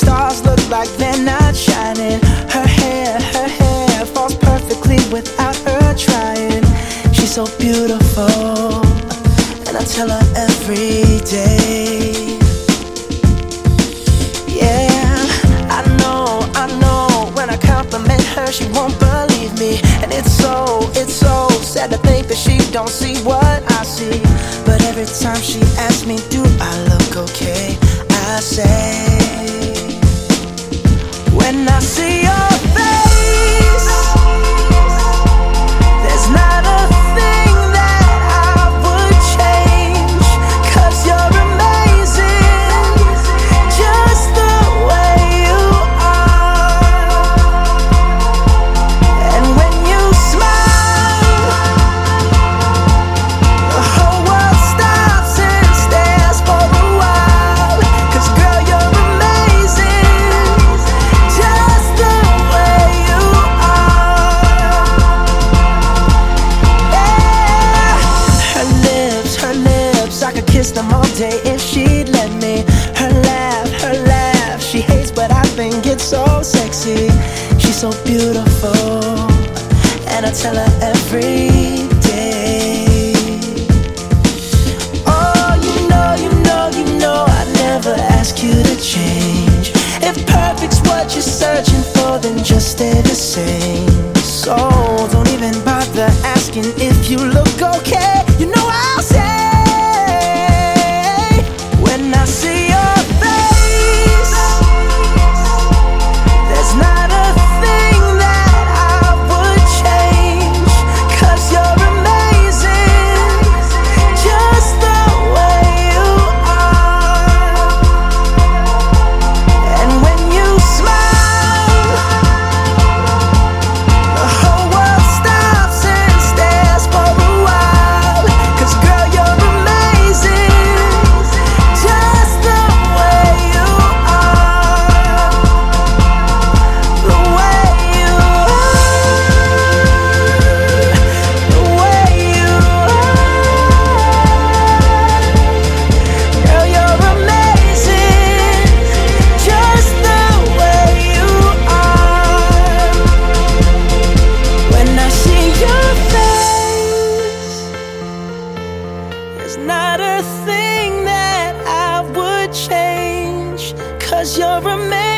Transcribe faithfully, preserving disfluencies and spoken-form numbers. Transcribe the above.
stars look like they're not shining. Her hair, her hair falls perfectly without her trying. She's so beautiful, and I tell her every day. Yeah, I know, I know, when I compliment her she won't believe me. And it's so, it's so sad to think that she don't see what I see. But every time she asks me, do I look okay, I say, when I see your face, there's not a thing that I would change. 'Cause you're amazing, just the way you are. And when you smile, the whole world stops and stares for a while. 'Cause girl, you're amazing, just the way you are. Yeah. Her lips, her lips, I could kiss them all day if she'd let me. Her laugh, her laugh, she hates but I think it's so sexy. She's so beautiful, and I tell her every day. Oh, you know, you know, you know I never ask you to change. If perfect's what you're searching for, then just stay the same. So don't even bother asking if you look okay. You know I'll say, when I see your face, there's not a thing that I would change. 'Cause you're amazing, just the way you are. And when you smile, the whole world stops and stares for a while. 'Cause girl, you're amazing, just the way you are. The way you are, the way you are. Girl, you're amazing, just the way you are. When I see your face, there's not a thing that I would change. 'Cause you're amazing.